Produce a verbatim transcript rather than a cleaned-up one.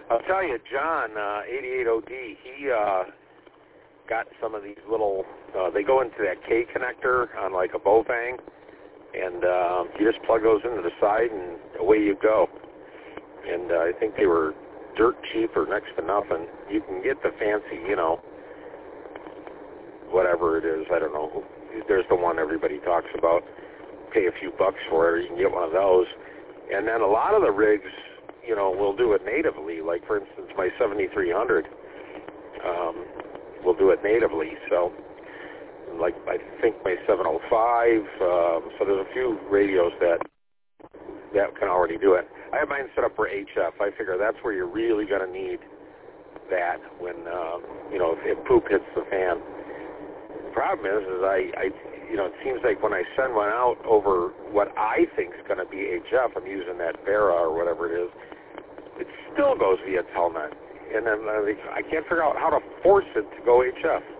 I'll tell you, John, uh, eighty-eight O D, he uh, got some of these little, uh, they go into that K connector on like a Bofang, and uh, you just plug those into the side and away you go. And uh, I think they were dirt cheap or next to nothing. You can get the fancy, you know, whatever it is, I don't know. There's the one everybody talks about. Pay a few bucks for it, or you can get one of those. And then a lot of the rigs, you know, will do it natively. Like, for instance, my seventy-three hundred um, will do it natively. So, like, I think my seven oh five, um, so there's a few radios that that can already do it. I have mine set up for H F. I figure that's where you're really going to need that when, uh, you know, if, if poop hits the fan. The problem is, is I, I, you know, it seems like when I send one out over what I think is going to be H F, I'm using that Vera or whatever it is, it still goes via Telnet. And then uh, I can't figure out how to force it to go H F.